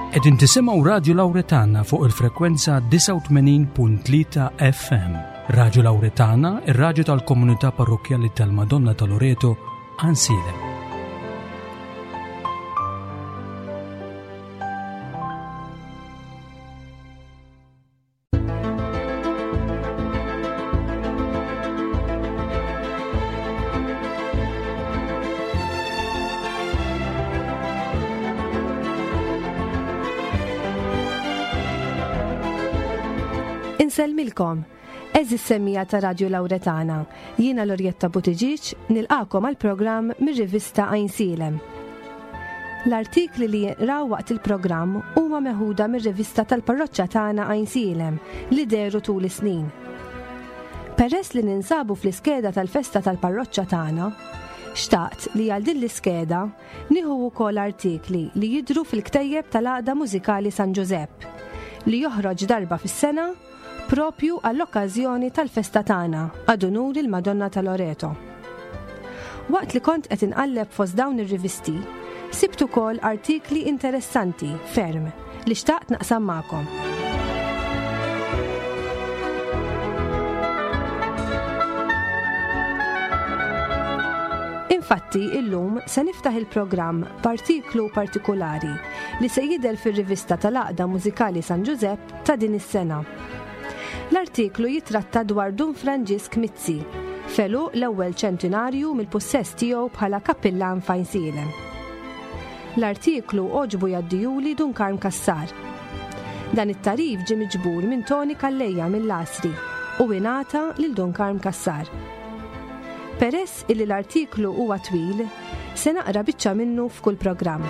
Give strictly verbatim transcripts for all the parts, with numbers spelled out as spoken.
Qegħdin tisimgħu Radio Lawretana fuq il-frekwenza tisa' u tmenin punt tlieta F M. Radio Lawretana, ir-radju tal-Komunità Parrokjali tal-Madonna ta' Loreto, Ansilem. Inselmilkom, eżis semmija ta' Radio Lawretana, jiena Lorjetta Butiġiċ nilqakom għal-programm mir-rivista Ansilem. L-artikli li jinqraw waqt il-programm huma meħuda mir-rivista tal-parroċċa tagħna Ansilem li deru tul is-snin. Peress li ninsabu fl-iskeda tal-festa tal-parroċċa tagħna, xtaqt li għal din l-iskeda nieħu wkoll artikli li jidhru fil-ktejjeb tal-għaqda mużikali San Giuseppe li joħroġ darba fis-sena propju għall-okkażjoni tal-festa tagħna għad-unur il-Madonna ta' Loreto. Waqt li kont qed inqalleb fost dawn ir-rivisti, sibt ukoll artikli interessanti ferm li xtaqt naqsam magħkom. Infatti, illum se niftaħ il-programm b'artiklu partikolari li se jidher fir-rivista tal-għaqda mużikali San Giuseppe ta' din is-sena. L-artiklu jitratta dwar Dun Franġisk Mizzi, felu l-ewwel ċentinarju mill-possess tiegħu bħala kappillan f'Ansilem. L-artiklu oġbu jaddijuli Dun Karm Kassar. Dan it-tarif ġie miġbur minn Toni Kallejja mill-Lasri u ingħata lil Dun Karm Kassar. Peress illi l-artiklu huwa twil, se naqra biċċa minnu f'kull programm.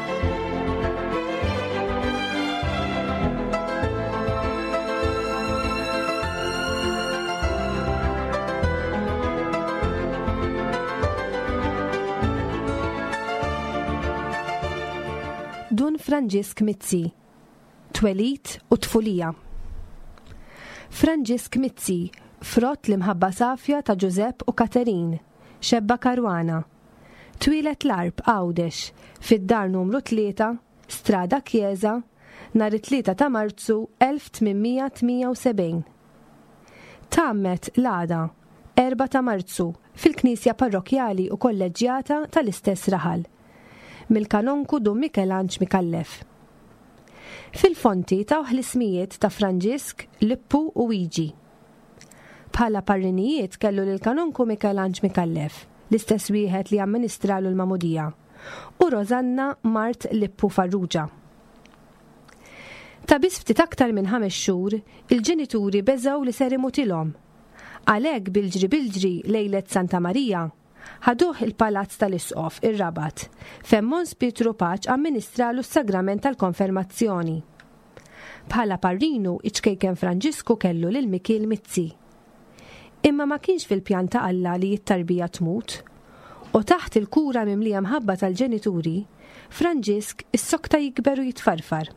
Dun Franġisk Mizzi, twelid u tfulija. Franġisk Mizzi, frott li mħabba safja ta' Giuseppe u Katerin, xebba Karwana. Twilet l-Arb Għawdex, fid-dar numru tlieta, strada Chiesa, nhar it-tlieta ta' Marzu elf tminmija tmija u sebgħin. Tammet l-għada, erba' ta' Marzu, fil-Knisja Parrokjali u Kolleġjata tal-istess raħal, mill-kanonku Dun Mikelanġ Mikallef. Fil-fonti taw l-ismijiet ta' Franġisk, Lippu u Wiġi. Bħala parrinijiet kellu lil-kanonku Mikelanġ Mikallef, l-istess wieħed li amministralu l-Mamudija, u Rosanna Mart Lippu Farrugia. Ta' biss ftit aktar minn ħames xhur, il-ġenituri beżgħu li ser imutilhom. Għalhekk bil-ġri bil-ġri lejlet Santa Marija ħaduh il-Palazz tal-Isqof ir-Rabat, fejn Mons Pietru Paċ amministralu s-sagrament tal-konfermazzjoni. Bħala parrinu iċkejken Franġisku kellu lil Mikil Mizzi. Imma ma kienx fil-pjan ta' Alla li jittarbija tmut, u taħt il-kura mimlija mħabba tal-ġenituri, Franġisk is-sokta jikber u jitfarfar.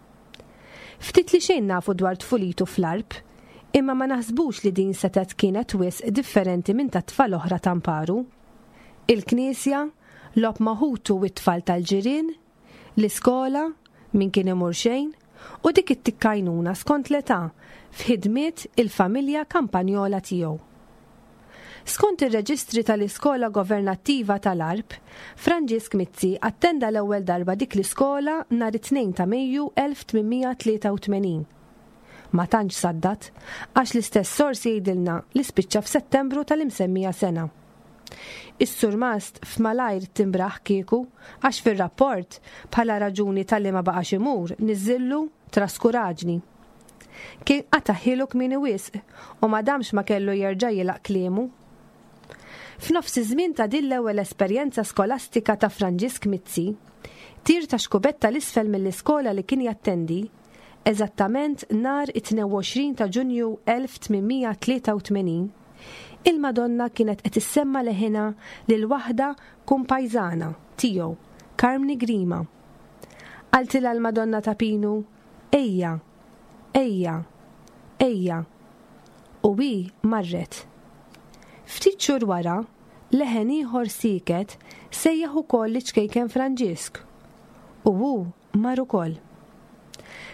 Ftit li xejn nafu dwar tfulitu fl-Arb, imma ma naħsbux li din setet kienet wisq differenti minn ta' tfal oħra ta' Amparu. Il-Knisja, lob maħutu u t-tfal tal-ġirien, l-iskola, min kien imur xejn, u dik it-tikkajnuna skont l-età f'ħidmiet il-familja kampanjola tiegħu. Skont ir-reġistri tal-Iskola Governattiva tal-Arb, Franġisk Mizzi attenda l-ewwel darba dik l-iskola nhar it-tnejn ta' Mejju elf tminmija tlieta u tmenin. Ma tantx saddat, għax l-istess sors jgħidilna li spiċċa f'Settembru tal-imsemmija sena. Is-Sur Mast f'malajr timbraħ kieku, għax fir-rapport bħala raġuni tal-li ma baqax imur niżillu traskuraġni. Kien qataħilu kmieni wisq u madamx ma kellu jerġa' jilaq kliemu. F'nofs iż-żmien ta' din l-ewwel esperjenza skolastika ta' Franġisk Mizzi, tir ta' xkubetta l-isfel mill-iskola li kien jattendi, eżattament nhar it-tnejn u għoxrin ta' Ġunju elf tminmija tlieta u tmenin, il-Madonna kienet qed issemma leħinha lil waħda kumpajżana tiegħu, Carmni Grima. Qaltilha l-Madonna ta' Pinu, ejja, ejja, ejja, u hi marret. Ftit xhur wara, leħen ieħor siket sejjaħ ukoll li ċkejken Franġisk, u hu mar ukoll.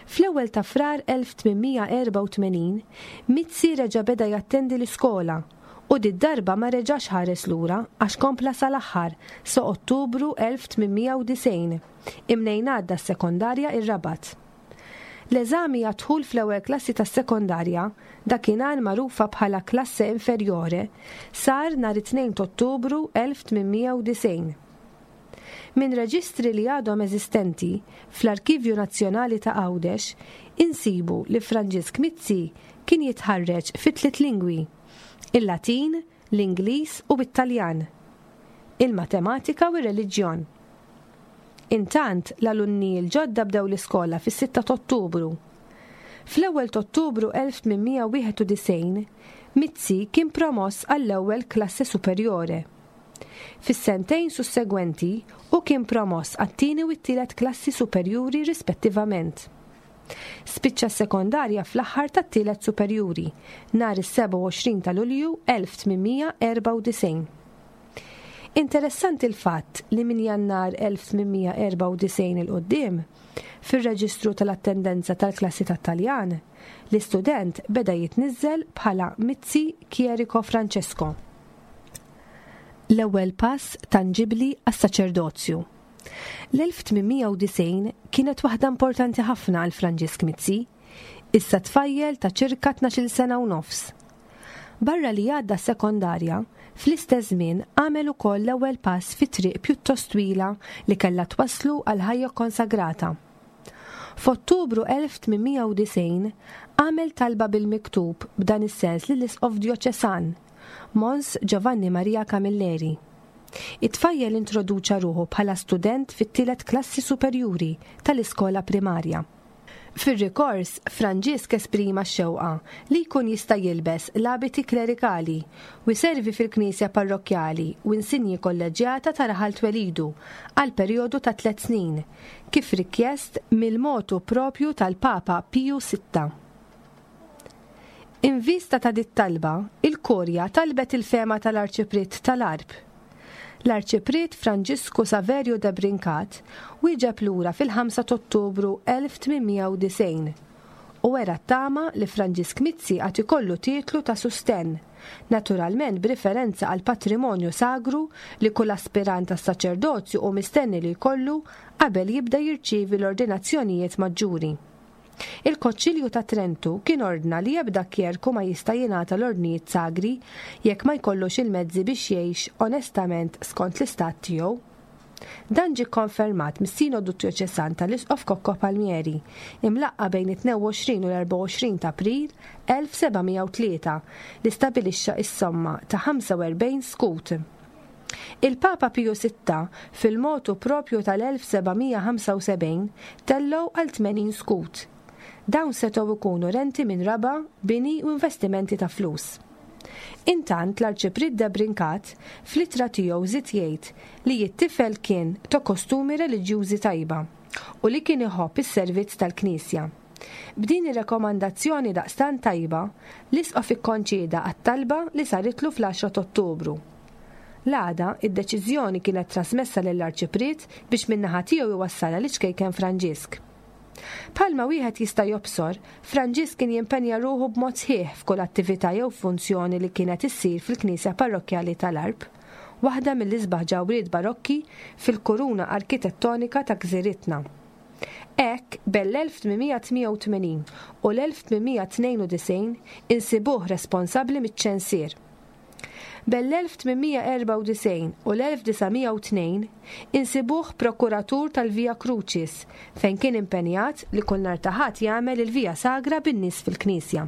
Fl-ewwel ta' frar elf tminmija erba' u tmenin, Mizzi reġa' beda jattendi l-iskola u di darba ma reġax ħares lura għax kompla sal-aħħar sa' Ottubru elf tminmija u disgħin, imnejn għadda s-sekondarja ir-Rabat. L-eżami għadħul fl-ewwel klassi tas-sekondarja, dakinhar magħrufa bħala klasse inferjore, sar nhar it-tnejn ta' Ottubru elf tminmija u disgħin. Min reġistri li għadhom eżistenti fl-Arkivju Nazzjonali ta' Għawdex insibu li Franġisk Mizzi kien jitħarreġ fi tliet lingwi: il-Latin, l-Ingliż u bit-Taljan, il-Matematika u r-Reliġjon. Intant l-alunni l-ġodda bdew l-iskola fis-sitta ta' Ottubru. Fl-ewwel ta' Ottubru elf tminmija u wieħed u disgħin, Mizzi kien promoss għall-ewwel klassi superjore. Fis-sentejn sussegwenti u kien promoss għat-tieni u t-tielet klassi superjuri rispettivament. Spiċċa s-sekondarja fl-aħħar tat-tielet superjuri nhar is-seba' u għoxrin ta' Lulju elf tminmija erba' u disgħin. Interessanti l-fatt li minn Jannar elf tminmija erba' u disgħin il-qoddim, fir-reġistru tal-attendenza tal-klassi tat-Taljan, l-istudent beda jitniżżel bħala Mizzi Chierico Francesco. L-ewwel pass tanġibli għas-saċerdozju. L-elf tminmija u disgħin kienet waħda importanti ħafna għal Franġisk Mizzi, issa tfajjel ta' ċirka tnax-il sena u nofs. Barra li għadda sekondarja, fl-istess żmien għamel ukoll l-ewwel pass fi triq pjuttost twila li kellha twasslu għal ħajja konsagrata. F'Ottubru elf tminmija u disgħin għamel talba bil-miktub b'dan is-sens lill-Isqof Djoċesan, Mons Giovanni Maria Camilleri. It-tfajjel introduċa ruħu bħala student fit-tielet klassi superjuri tal-iskola primarja. Fir-rikors, Franġisk esprima x-xewqa li jkun jista' jilbes l-abiti klerikali u jservi fil-Knisja parrokkjali u insinji kolleġjata ta' raħal twelidu għal perjodu ta' tliet snin, kif rikjest mill-motu propju tal-Papa Piju sitta. In vista ta' dit talba, il-Kurja talbet il-fema tal-Arċiprit tal-Arb. L-Arċiprit Franġisku Saverio de Brincat wieġeb lura fil-ħamsa ta' Ottubru elf tminmija u disgħin u wera t-tama li Franġisk Mizzi għad ikollu titlu ta' sustenn, naturalment b'riferenza għal patrimonju sagru li kull aspirant tas saċerdozju u mistenni li jkollu qabel jibda jirċievi l-ordinazzjonijiet maġġuri. Il-Konċilju ta' Trentu kien ordna li jebda kjerku ma jista' jingħata l-ordnijiet sagri jekk ma jkollux il-mezzi biex jgħix onestament skont l-istat tiegħu. Dan ġie konfermat mis-Sinodu Djoċesan tal-Isqof Kokko Palmieri imlaqqa bejn it-tnejn u għoxrin u l-erba' u għoxrin ta' April elf sebgħmija u tlieta li stabbilixxa s-somma ta' ħamsa u erbgħin skut. Il-Papa Piju sitta fil-motu propju tal-elf sebgħmija ħamsa u sebgħin tellew għal tmenin skut. Dawn setgħu jkunu renti minn raba, bini u investimenti ta' flus. Intant l-Arċiprit de Brincat fl-ittra tiegħu żied jgħid li jittifel kien ta' kostumi reliġjużi tajba u li kien iħobb is-servizz tal-Knisja. B'din ir-rekomandazzjoni daqstant tajba, l-Isqof ikkonċieda għat-talba li saritlu fl-għaxra ta' Ottubru. L-għada, id-deċiżjoni kienet trasmessa lill-Arċiprit biex min-naħa tiegħu iwassalha liċkejken Franġisk. Palma wieħed jista' jobsor, Franġisk kien jimpenja ruħu b'mod sħiħ f'kull attività jew funzjoni li kienet issir fil-Knisja Parrokkjali tal-Arb, waħda mill-isbaħ ġawriet barokki fil-kuruna arkitettonika ta' Gżiritna. Hekk bell-elf tminmija tmija u tmenin u l-elf tminmija tnejn u disgħin insibuh responsabbli miċ-ċensier. Bell-elf tminmija erba' u disgħin u l-elf disamija u tnejn insibuh prokuratur tal-Via Crucis fejn kien impenjat li kull nhar ta' ħadd jagħmel il-Via Sagra bin-nies fil-Knisja.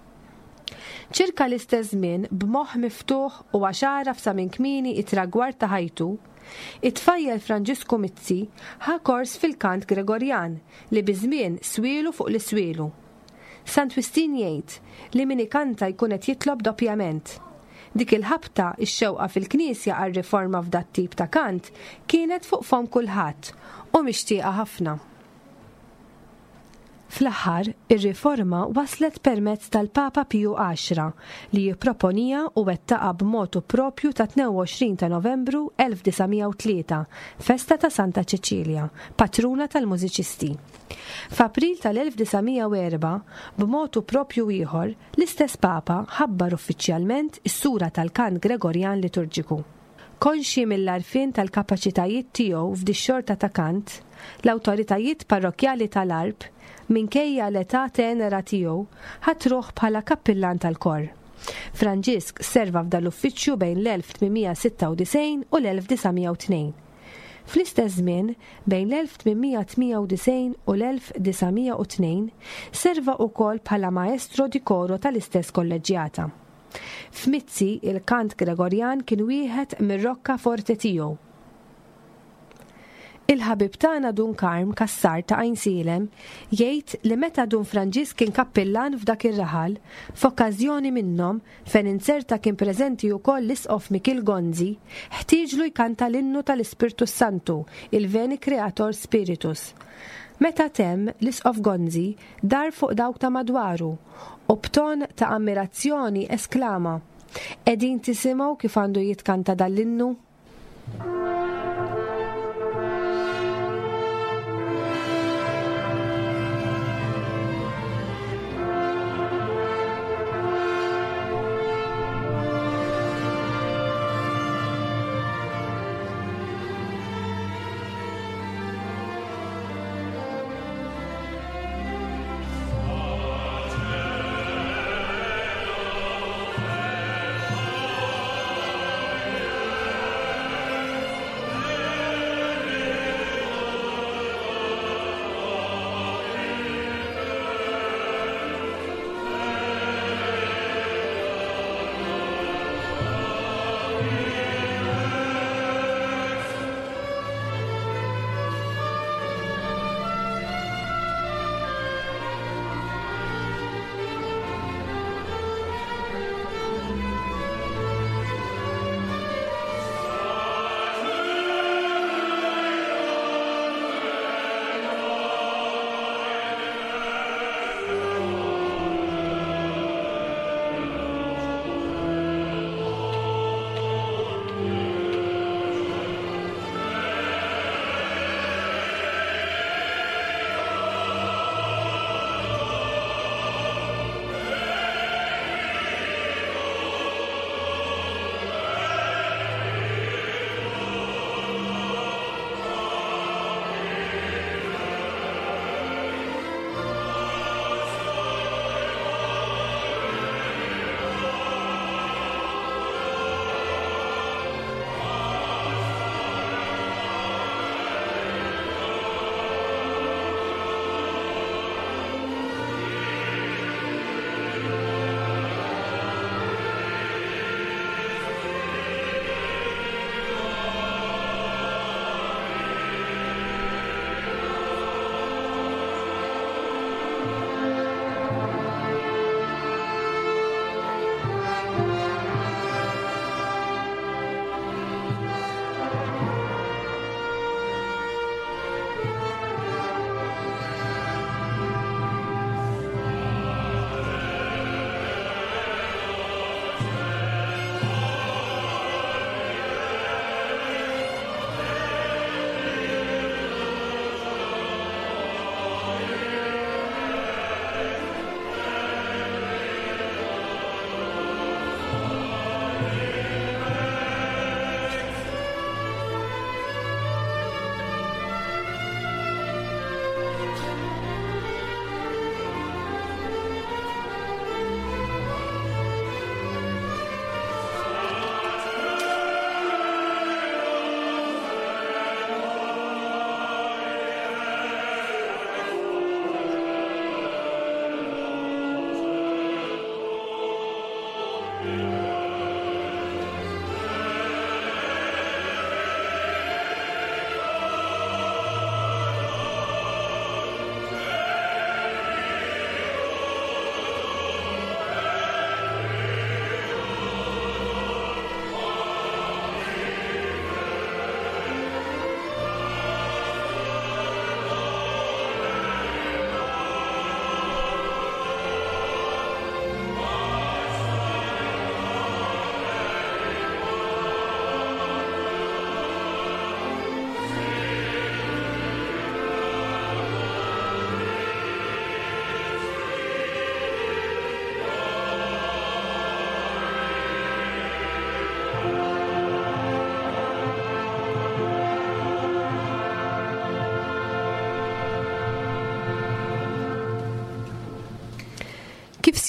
Ċirka l-istess żmien b'moħħ miftuħ u għaxara f'sa minn kmieni it-tragward ta' ħajtu, it-tfajjel Franġisku Mizzi ħa kors fil-kant Gregorjan li biżmien swielu fuq l-iswielu. Sant Wistin jgħid li min ikanta jkun qed jitlob doppjament. Dik il-ħabta ix-xewqa fil-Knisja għar-riforma f'dat tip ta' kant kienet fuq fom kulħadd u mixtieqa ħafna. Fl-aħħar, ir-riforma waslet permezz tal-Papa Piju għaxra li jipproponija u wettaqa b'motu propju ta' tnejn u għoxrin ta' Novembru elf design u tlieta, festa ta' Santa Ċeċilja, patruna tal-mużiċisti. F'April tal-elf design u erba', b'motu propju ieħor, l-istess Papa ħabbar uffiċjalment is-sura tal-kant Gregorjan liturġiku. Konxi mill-arfin tal-kapaċitajiet tiegħu f'dix-xorta ta' kant, l-awtoritajiet parrokjali tal-Arb minkejja l-età tenera tiegħu ħatruh bħala kappillan tal-kor. Franġisk serva f'dal-uffiċċju bejn l-elf tminmija sitta u disgħin u l-elf design u tnejn. Fl-istess żmien, bejn l-elf tminmija tmija u disgħin u l-elf design u tnejn, serva wkoll bħala maestro di koro tal-istess kolleġjata. F'Mizzi il-kant Gregorjan kien wieħed mir-rokka forte tiegħu. Il-ħabib tagħna Dun Karm Kassar ta' Għajnsilem jgħid li meta Dun Franġisk kien kappillan f'dak ir-raħal, f'okkażjoni minnhom fejn inserta kien preżenti wkoll l-isqof Mikil Gonzi, ħtieġlu jkanta l-innu tal-Ispirtu Santu, il-Veni Creator Spiritus. Meta temm l-isqof Gonzi dar fuq dawk ta' madwaru u b'ton ta' ammirazzjoni esklama: "Qegħdin tisimgħu kif għandu jitkanta dal-innu?"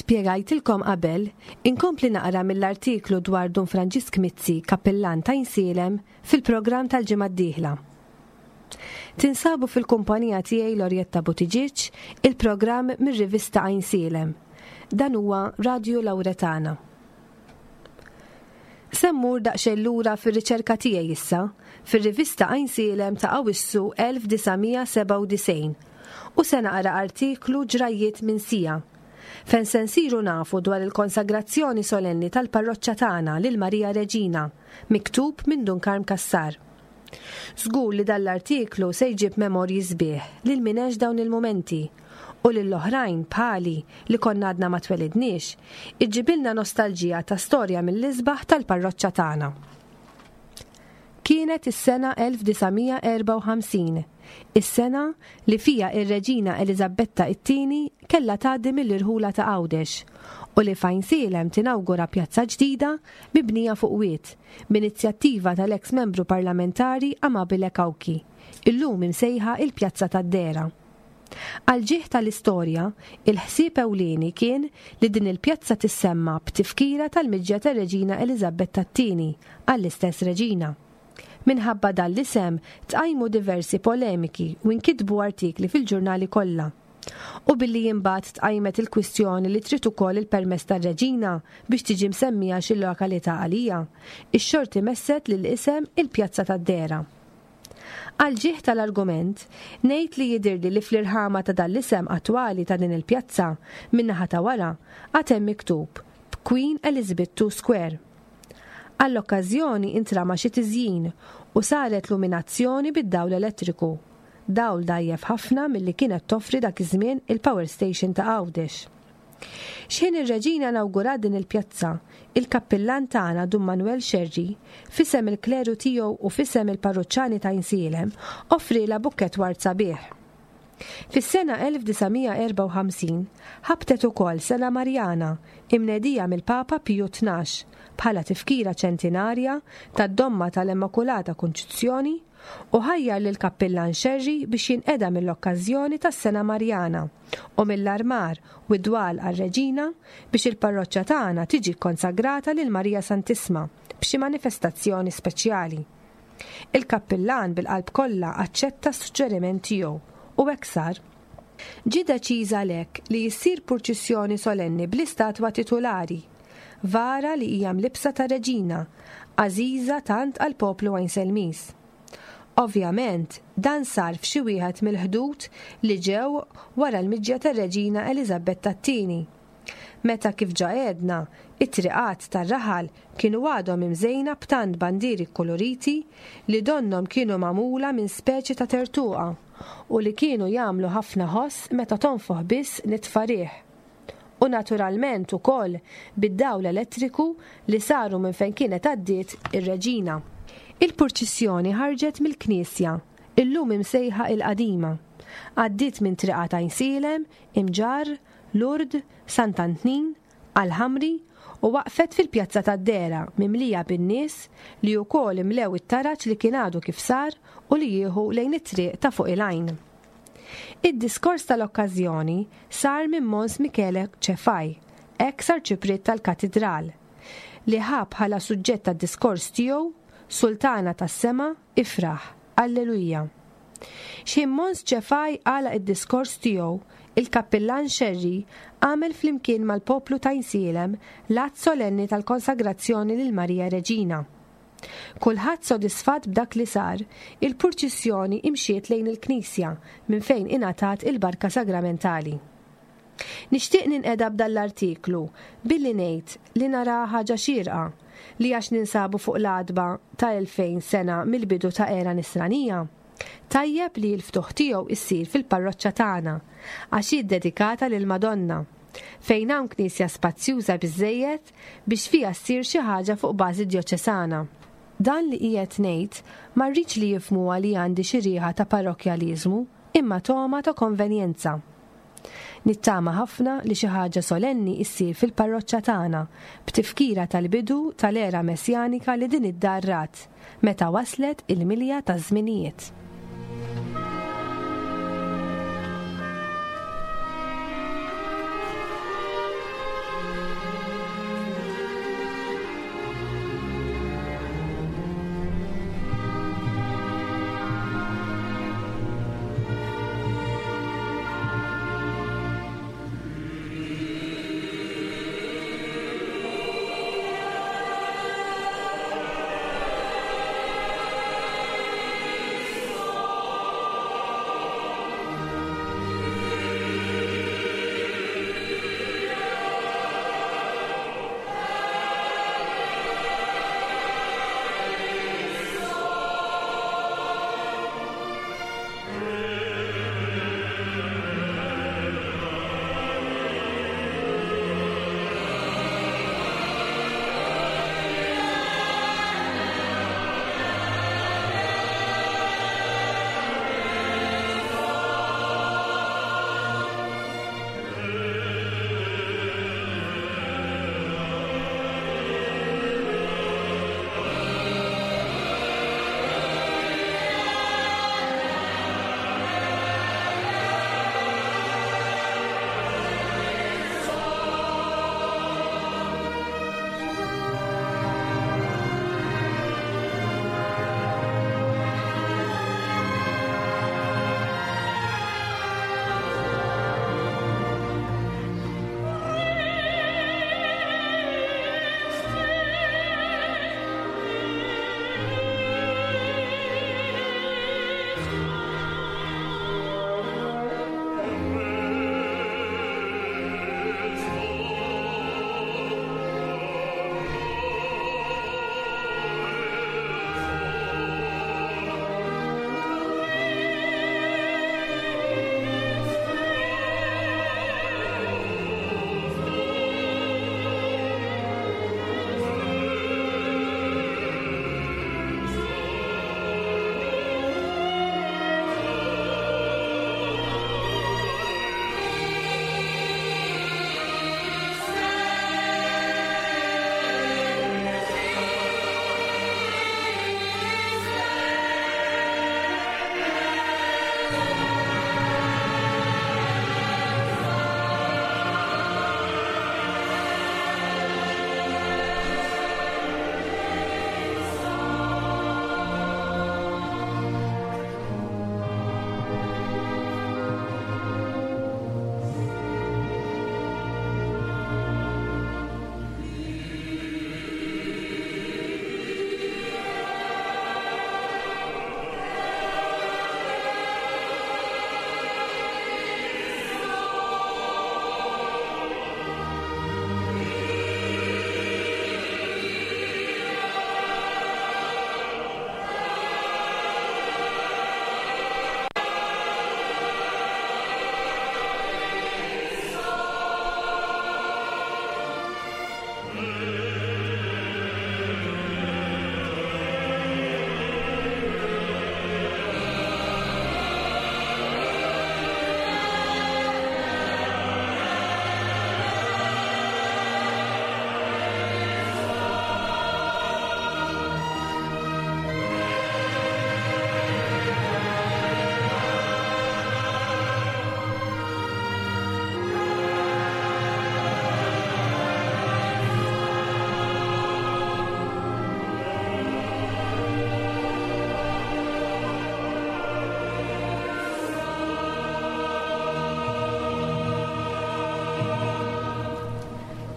spjegajtilkom qabel, inkompli naqra mill-artiklu dwar Dun Franġisk Mizzi, kappellan ta' Ainsilem, fil-programm tal-ġimgħa d-dieħla. Tinsabu fil-kumpanija tiegħi Lorjetta Butiġiċ, il-programm mir-rivista Ainsilem. Dan huwa Radio Lawretana. Semmur daqsxejn lura fir-riċerka tiegħi issa, fir-rivista Ainsilem ta' Awwissu elf disgħamija seba' u disgħin u se naqra artiklu ġrajiet minn sija fejn se nsiru nafu dwar il-konsagrazzjoni solenni tal-parroċċa tagħna lil Marija Reġina, miktub minn Dunkarm Kassar. Żgur li dal-artiklu se jġib memorji sbieħ lil min għex dawn il-momenti u lill-oħrajn bħali li konna għadna ma twelidniex iġġibilna nostalġija ta' storja mill-isbaħ tal-parroċċa tagħna. Kienet is-sena elf disgħamija erba' u ħamsin, is-sena li fija ir-Reġina Eliżabetta it-tieni kellha tgħaddi mill-irħula ta' Għawdex u li f'Ainsilem tinawgura pjazza ġdida mibnija fuq wied b'inizjattiva tal-eks membru parlamentari Amabile Kawki, illum imsejħa il-Pjazza tad-Dera. Għal-ġieħ tal-istorja, il-ħsieb ewlieni kien li din il-pjazza tissemma b'tifkira tal-miġġa tar-Reġina Eliżabetta t-tieni għall-istess Reġina. Minħabba dan l-isem tqajmu diversi polemiki u nkitbu artikli fil-ġurnali kollha. U billi jimbagħad tqajmet il-kwistjoni li trid ukoll il-permess tar-Reġina biex tiġi msemmija xi lokalità għalija, ix-xorti messet lill-isem il-Pjazza tad-Dera. Għal-ġieħ tal-argument, ngħid li jidirli li fl-irħama ta' dan l-isem attwali ta' din il-pjazza min-naħa ta' wara għad hemm miktub b'Queen Elizabeth two Square. Għall-okkażjoni intrama xi tiżjin u saret luminazzjoni bid-dawl elettriku. Dawl dajjef ħafna milli kienet toffri dak iż-żmien il-Power Station ta' Għawdex. X'ħin ir-Reġina nawgurat din il-pjazza, il-kappillan tagħna Dun Manuel Xerri, fisem il-kleru tiegħu u fisem il-parroċċani ta' Ainsilem, offrila bukkett wart sabiħ. Fis-sena elf disgħamija erba' u ħamsin ħabtet ukoll Sena Marjana imnedija mill-Papa Piju tnax bħala tifkira ċentinarja tad-domma tal-Immakulata Konċizzjoni u ħajjar lil kappillan Xerri biex jinqeda mill-okkażjoni tas-Sena Marjana u mill-armar u d-dwal għar-Reġina biex il-parroċċa tagħna tiġi konsagrata lil Marija Santissima b'xi manifestazzjoni speċjali. Il-kappillan bil-qalb kollha aċċetta s-suġġeriment tiegħu u hekk sar. Ġie deċiż għalhekk li jissir purċissjoni solenni bl-istatwa titolari, vara li hija mlibsa ta' Reġina, għażiża tant għall poplu Ainselmiż. Ovvjament, dan sar f'xi wieħed mill-ħdud li ġew wara l-miġġa tar-Reġina Eliżabetta t-tieni. Meta kif ġa għedna, it-triqat tar-raħal kienu għadhom imżejna b'tant bandieri koloriti li donnom kienu magħmula minn speċi ta' tertuqa u li kienu jagħmlu ħafna ħoss meta tonfoħ biss nitfa' riħ. U naturalment ukoll bid-dawl elettriku li saru minn fejn kienet għaddiet ir-Reġina. Il-purċissjoni ħarġet mill-Knisja, illum imsejħa il-qadima. Għaddiet minn triqa ta' Ainsilem, Imġar, Lourdes, Sant'Antnin, Alħamri u waqfet fil-Pjazza tad-Dera mimlija bin-nies li wkoll imlew it-taraġġ li kien għadu kif sar u li jieħu lejn it-triq ta' fuq il-għajn. Id-diskors tal-okkażjoni sar minn Mons Michele Cefaj, eks arċipriet tal-Katedral, li ħab bħala suġġett tad-diskors tiegħu Sultana tas-Sema ifraħ, Alleluja. Xejn Mons Cefaj għala id-diskors tiegħu, il-kappillan Xerri għamel flimkien mal-poplu ta' Ainsilem l-att solenni tal-konsagrazzjoni lil Marija Reġina. Kulħadd sodisfatt b'dak li sar, il-purċissjoni imxiet lejn il-Knisja minn fejn ingħatat il-barka sagramentali. Nixtieq ninqeda b'dal-artiklu billi ngħid li nara ħaġa xierqa li għax ninsabu fuq l-għadba ta' elfejn sena mill-bidu ta' era nisranija. Tajjeb li l-ftuħ tiegħu issir fil-parroċċa tagħna għax hi dedikata lil Madonna fejn hawn knisja spazzjuża biżżejjed biex fiha ssir xi ħaġa fuq bażi djoċesana. Dan li qiegħed ngħid ma rridx li jifhmuha li għandi xi rieħa ta' parrokjaliżmu imma toma ta' konvenjenza. Nittama ħafna li xi ħaġa solenni ssir fil-parroċċa tagħna b'tifkira tal-bidu tal-era messjanika li din id-darrat meta waslet il-milja ta' żminijiet.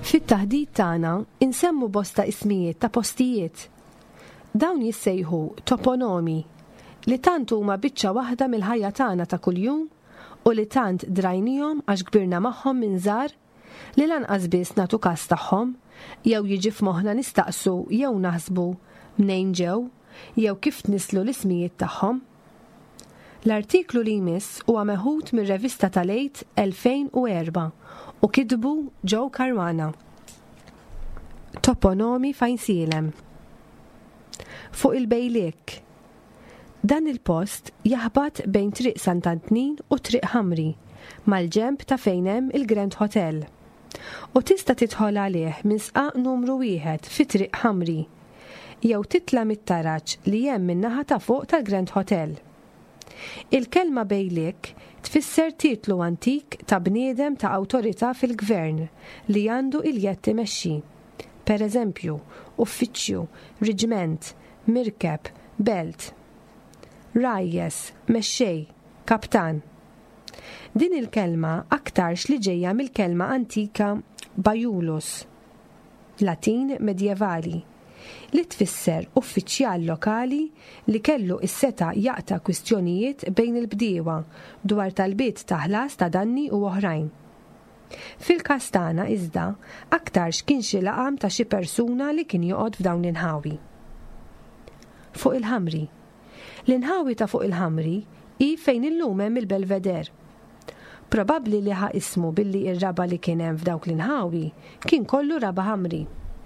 Fit-taħdid tagħna insemmu bosta ismijiet ta' postijiet. Dawn jissejħu toponomi li tant huma biċċa waħda mill-ħajja tagħna ta' kuljum u li tant drajnihom għax kbirna magħhom minn żgħar li lanqas biss nagħtu każ tagħhom jew jiġi f'moħħna nistaqsu jew naħsbu mnejn ġew jew kif tnislu l-ismijiet tagħhom. L-artiklu li jmiss huwa meħud mir-Revista tal-Għid elfejn u erba' u kitbu Joe Caruana. Toponomi f'Ajnsielem. Fuq il-Bejliek. Dan il-post jaħbad bejn triq Sant'Antnin u triq Ħamri, mal-ġenb ta' fejn hemm il-Grand Hotel. U tista' tidħol għalih minn sqaq numru wieħed fi triq Ħamri, jew titla mit-taraġġ li hemm min-naħa ta' fuq tal-Grand Hotel. Il-kelma Bejliek tfisser titlu antik ta' bniedem ta' awtorità fil-gvern li għandu il-jett imexxi. Per eżempju, uffiċċju, riġment, mirkeb, belt. Rajjes, mexxej, kaptan. Din il-kelma aktarx li ġejja mill-kelma antika bajulus, Latin medjevali, li tfisser uffiċjal lokali li kellu is-seta jaqta' kwistjonijiet bejn il-bdiewa dwar talbiet ta' ħlas ta' danni u oħrajn. Fil-każ tagħna iżda aktarx kien xi laqam ta' xi persuna li kien joqgħod f'dawn l-inħawi. Fuq il-Ħamri. L-inħawi ta' fuq il-Ħamri hi fejn illum hemm il-Belveder. Probabbli li ħa ismu billi ir-raba li kien hemm f'dawk l-inħawi kien kollu raba Ħamri.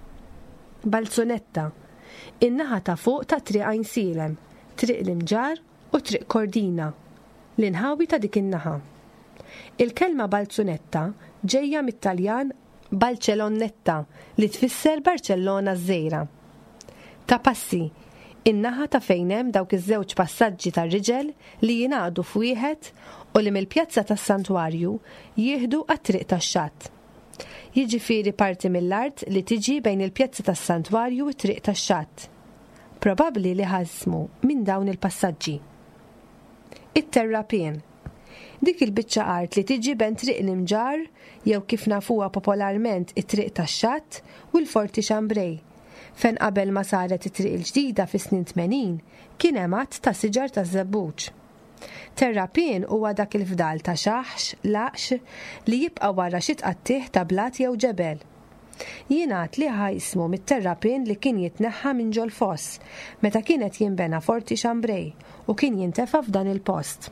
Balzunetta, in-naħa ta' fuq ta' triq Ajnsielem, triq l-Imġar u triq Kordina, l-inħawi ta' dik in-naħa. Il-kelma Balzunetta ġejja mit-Taljan Balċelonnetta li tfisser Barcellona żgħira. Ta' passi, in-naħa ta' fejn hemm dawk iż-żewġ passaġġi tar-riġel li jingħaqdu f'wieħed u li mill-pjazza tas-Santwarju jieħdu għat-triq tax-Xatt. Jiġifieri parti mill-art li tiġi bejn il-pjazza tas-Santwarju u t-triq tax-Xatt. Probabbli li ħasmu minn dawn il-passaġġi. It-Terrapien. Dik il-biċċa art li tiġi bejn triq l-Imġar jew kif nafuha popolarment it-triq tax-Xatt u l-Forti Xambrej, fejn qabel ma saret it-triq il-ġdida fis-snin tmenin kien hemm għadd ta' siġar ta' żebbuġ. Terrapien huwa dak il-fdal ta' xaħx, laqx li jibqa' wara xi tqattih ta' blat jew ġebel. Jingħad li ħa ismu mit-terrapien li kien jitneħħa minn ġol foss meta kienet jinbena Forti Xambrej u kien jintefa' f'dan il-post.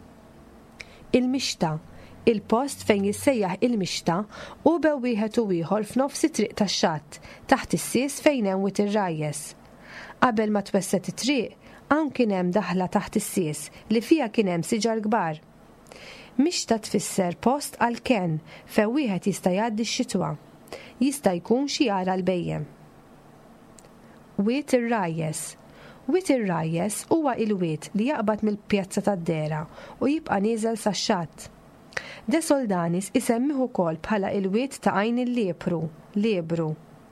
Il-Mixta, il-post fejn jissejjaħ il-Mixta u bew wieħed u ieħor f'nofs it-triq tax-Xatt taħt is-sies fejn hemm wiet ir-rajjes. Qabel ma twesset it-triq hawn kien hemm daħla taħt is-sies li fiha kien hemm siġar kbar. Mixta tfisser post għal ken fejn wieħed jista' jgħaddi x-xitwa. Jista' jkun xi jara l-bejjem. Wiet ir-rajjes. Wiet ir-rajjes huwa il-wiet li jaqbad mill-pjazza tad-dera u jibqa' nieżel sax-Xatt. De Soldanis isemmih ukoll bħala il-wiet ta' għajn il-Lepru, Lebru.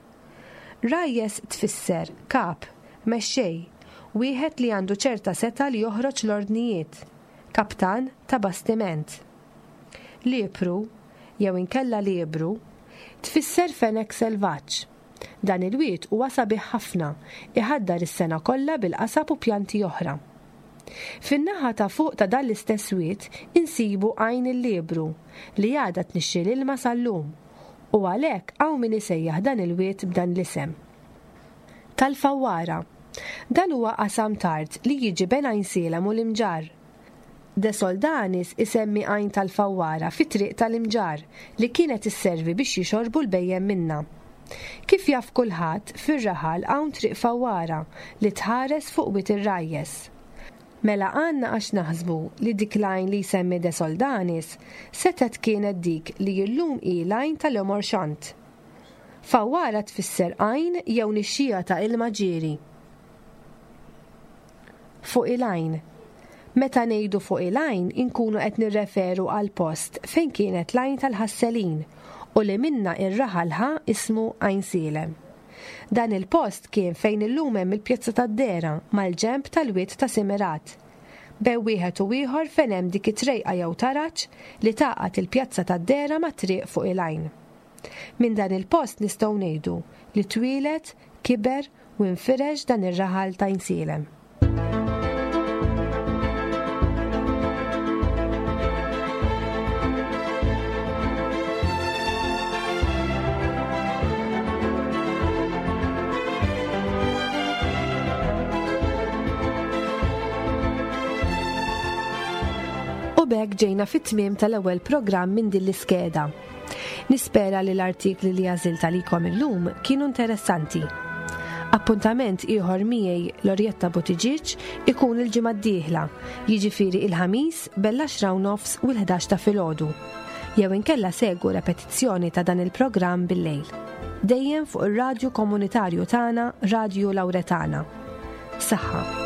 Rajjes tfisser kap, mexxej, wieħed li għandu ċerta seta li joħroġ l-ordnijiet, kaptan ta' bastiment. Lepru, jew inkella Lebru, tfisser fenek selvaġġ. Dan il-wiet huwa sabiħ ħafna, iħaddar is-sena kollha bil-qasab u pjanti oħra. Fin-naħa ta' fuq ta' dan l-istess wiet insibu għajn il-Lebru li għadha tnixxi l-ilma sal-lum u għalhekk hawn min isejjaħ dan il-wiet b'dan l-isem. Tal-Fawwara. Dan huwa qasam tard li jiġi bejn Ajnsielem u l-Imġar. De Soldanis isemmi għajn tal-Fawwara fit-triq tal-Imġar li kienet isservi biex jixorbu l-bejjem minnha. Kif jaf kulħadd fir-raħal hawn triq Fawwara li tħares fuq wiet ir-rajjes. Mela għandna għax naħsbu li dik l-għajn li jsemmi De Soldanis setet kienet dik li llum hi l-għajn tal-Omorxant. Fawwara tfisser għajn jew nixxija ta' ilma ġieri. Fuq il-għajn. Meta ngħidu fuq il-għajn inkunu qed nirreferu għal post fejn kienet l-għajn tal-Ħasselin u li minna ir-raħalħa ismu Ajnsielem. Dan il-post kien fejn illum hemm il-pjazza tad-dera mal-ġenb tal-wiet ta' Simirat. Bew wieħed u ieħor fejn hemm dik it-trejqa jew taraġġ li taqgħet il-pjazza tad-dera ma' triq fuq il-għajn. Minn dan il-post nistgħu ngħidu li twieled, kiber u nfirex dan ir-raħal ta' insielem. U b'hekk ġejna fit-tmiem tal-ewwel programm minn din l-iskeda. Nispera li l-artikli li għażilt għalikom illum kienu interessanti. Appuntament ieħor miegħi Lorjetta Butiġiġ ikun il-ġimgħa d-dieħla, jiġifieri il-ħamis bell-għaxra u nofs u l-ħdax ta' filgħodu. Jew inkella segwu repetizzjoni ta' dan il-programm bil-lejl. Dejjem fuq ir-radju komunitarju tagħna, Radju Lawretana. Saħħa.